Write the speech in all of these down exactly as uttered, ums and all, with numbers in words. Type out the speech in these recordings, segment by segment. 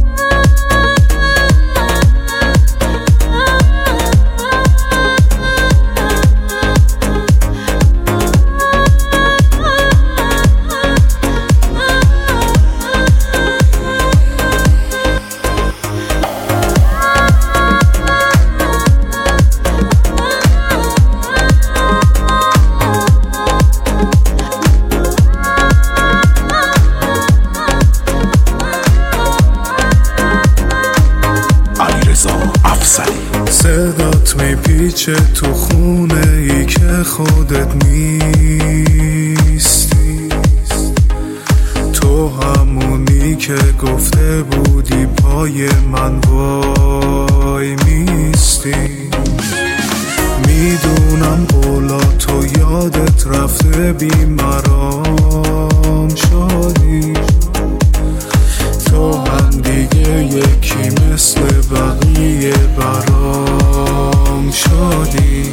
صدات میپیچه تو خونه ای که خودت نیستی، تو همونی که گفته بودی پای من وای میستی. میدونم قولاتو یادت رفته بیمرام شدی، تو هم دیگه یکی مثل بقیه برام شدی،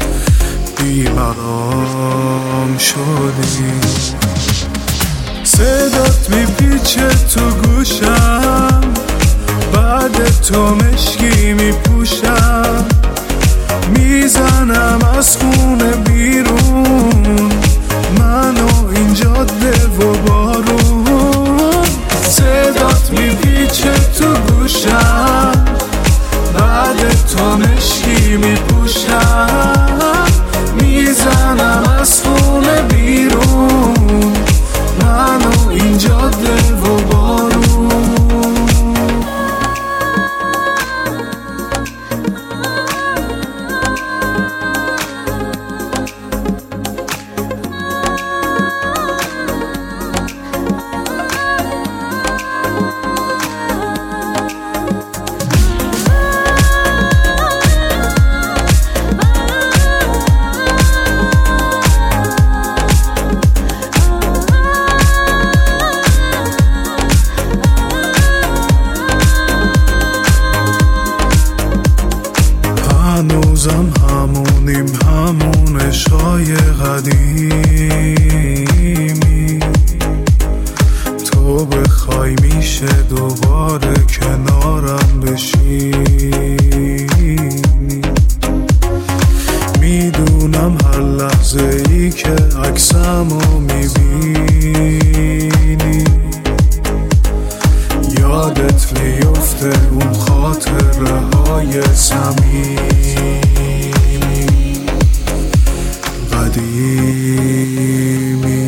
بیمرام شدی. صدات میپیچه تو گوشم، بعد تو مشکی میپوشم، میزنم از خونه بیرون، منو این جاده و بارون. صدات میپیچه تو گوشم، بعد تو مشکی میپوشم، میزنم از خونه بیرون، منو این جاده و بارون. هنوزم همونیم، همون عشقای قدیمی، تو بخوای میشه دوباره کنارم بشینی. میدونم هر لحظه ای که عکسمو میبینی یادت میفته اون خاطره های صمیمی قدیمی.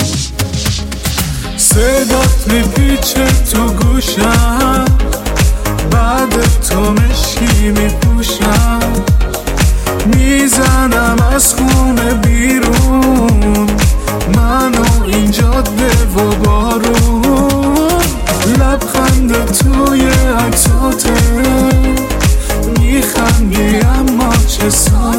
صدات میپیچه تو گوشم، بعد تو مشکی میپوشم، میزنم از خونه بیرون، منو این جاده و بارون. لبخند توی عکساته میخندی اما چه سا